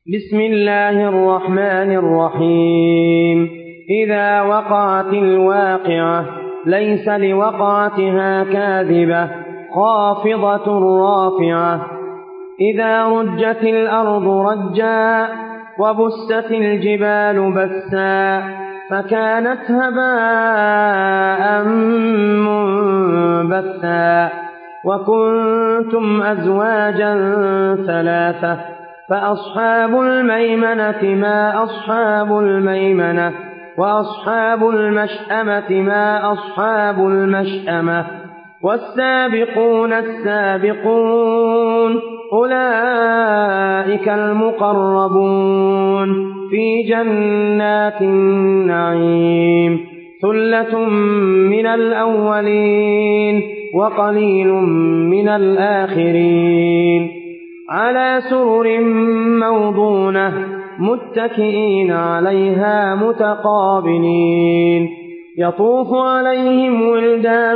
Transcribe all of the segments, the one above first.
بسم الله الرحمن الرحيم. إذا وقعت الواقعة ليس لوقعتها كاذبة خافضة رافعة. إذا رجت الأرض رجا وبست الجبال بسا فكانت هباء منبثا. وكنتم أزواجا ثلاثة فأصحاب الميمنة ما أصحاب الميمنة وأصحاب المشأمة ما أصحاب المشأمة. والسابقون السابقون أولئك المقربون في جنات النعيم. ثلة من الأولين وقليل من الآخرين. على سرر موضونة متكئين عليها متقابلين. يطوف عليهم ولدان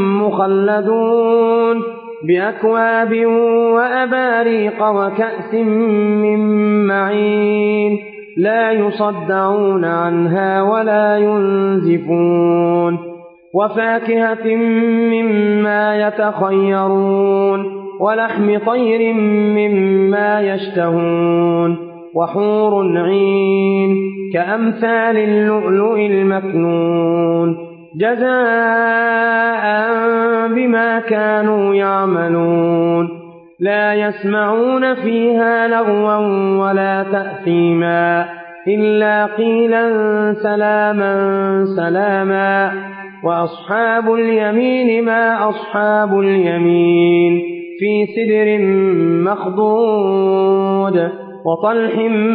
مخلدون بأكواب وأباريق وكأس من معين لا يصدعون عنها ولا ينزفون. وفاكهة مما يتخيرون ولحم طير مما يشتهون. وحور عين كأمثال اللؤلؤ المكنون جزاء بما كانوا يعملون. لا يسمعون فيها لغوا ولا تأثيما إلا قيلا سلاما سلاما. وأصحاب اليمين ما أصحاب اليمين في سدر مخضود وطلح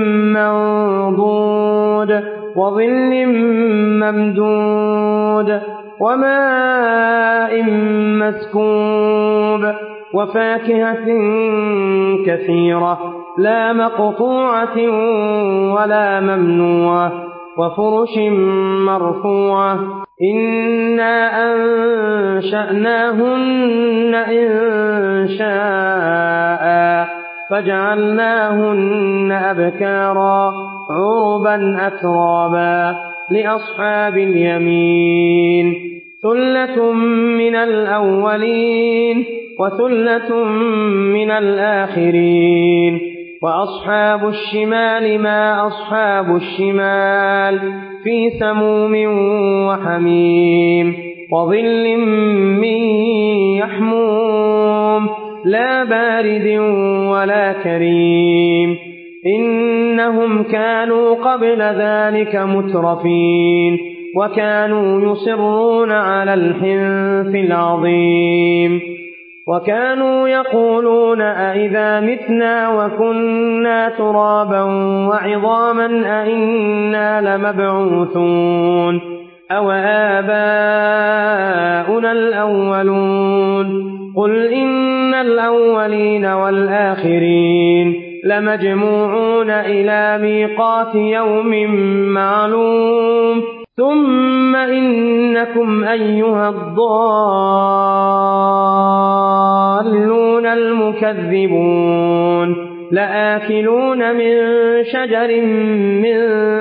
منضود وظل ممدود وماء مسكوب. وفاكهة كثيرة لا مقطوعة ولا ممنوعة. وفرش مرفوعة. إنا أنشأناهن إنشاء فجعلناهن أبكارا عربا أترابا لأصحاب اليمين. ثلة من الأولين وثلة من الآخرين. وأصحاب الشمال ما أصحاب الشمال في سموم وحميم وظل من يحموم لا بارد ولا كريم. إنهم كانوا قبل ذلك مترفين وكانوا يصرون على الحنث العظيم. وكانوا يقولون أئذا متنا وكنا ترابا وعظاما أئنا لمبعوثون أو آباؤنا الأولون. قل إن الأولين والآخرين لمجموعون إلى ميقات يوم معلوم. ثم إنكم أيها الضالون المكذبون لآكلون من شجر من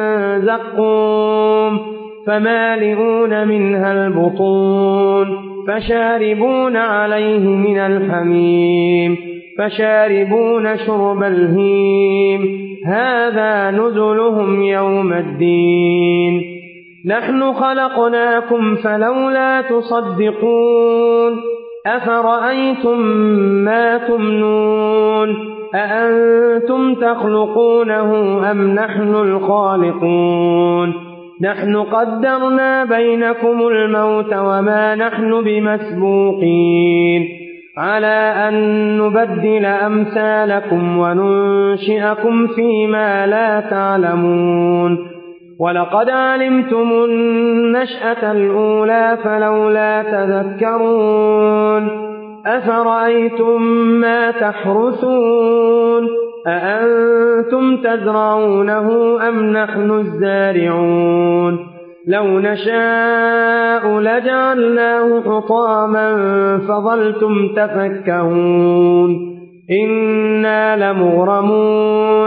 زقوم فمالئون منها البطون فشاربون عليه من الحميم فشاربون شرب الهيم. هذا نزلهم يوم الدين. نحن خلقناكم فلولا تصدقون. أفرأيتم ما تمنون أأنتم تخلقونه أم نحن الخالقون. نحن قدرنا بينكم الموت وما نحن بمسبوقين على أن نبدل أمثالكم وننشئكم فيما لا تعلمون. ولقد علمتم النشأة الأولى فلولا تذكرون. أفرأيتم ما تحرثون أأنتم تزرعونه أم نحن الزارعون. لو نشاء لجعلناه حطاما فظلتم تفكهون. إنا لمغرمون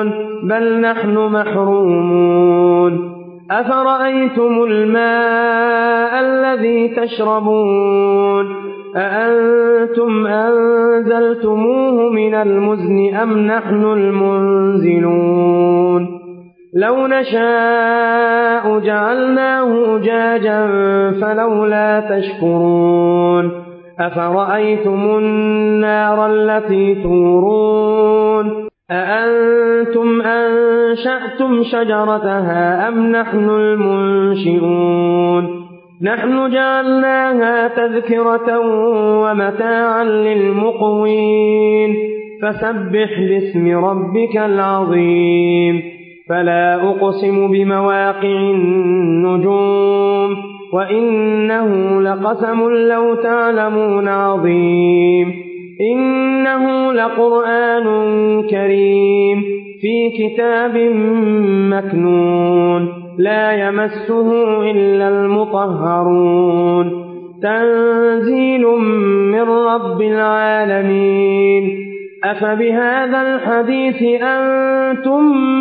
بل نحن محرومون أفرأيتم الماء الذي تشربون أأنتم أنزلتموه من المزن أم نحن المنزلون لو نشاء جعلناه أجاجا فلولا تشكرون أفرأيتم النار التي تورون أأنتم أنشأتم شجرتها أم نحن المنشئون نحن جعلناها تذكرة ومتاعا للمقوين فسبح باسم ربك العظيم فلا أقسم بمواقع النجوم وإنه لقسم لو تعلمون عظيم إنه لقرآن كريم في كتاب مكنون لا يمسه إلا المطهرون تنزيل من رب العالمين أفبهذا الحديث أنتم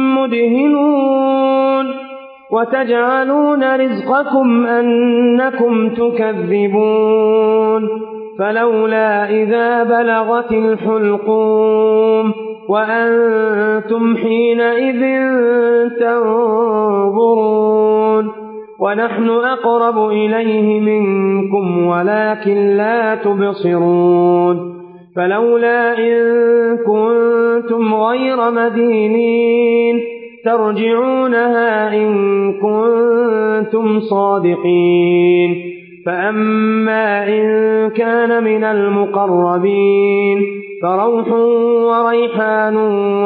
مدهنون وتجعلون رزقكم أنكم تكذبون فلولا إذا بلغت الحلقوم وأنتم حينئذ تنظرون ونحن أقرب إليه منكم ولكن لا تبصرون فلولا إن كنتم غير مدينين ترجعونها إن كنتم صادقين فأما إن كان من المقربين فروح وريحان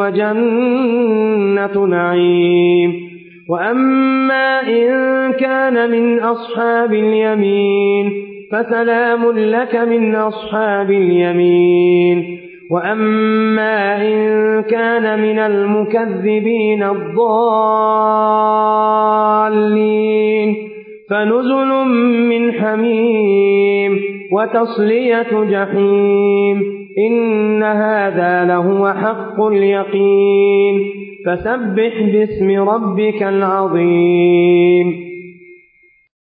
وجنة نعيم وأما إن كان من أصحاب اليمين فسلام لك من أصحاب اليمين وأما إن كان من المكذبين الضالين فنزل من حميم وتصلية جحيم إن هذا لهو حق اليقين فسبح باسم ربك العظيم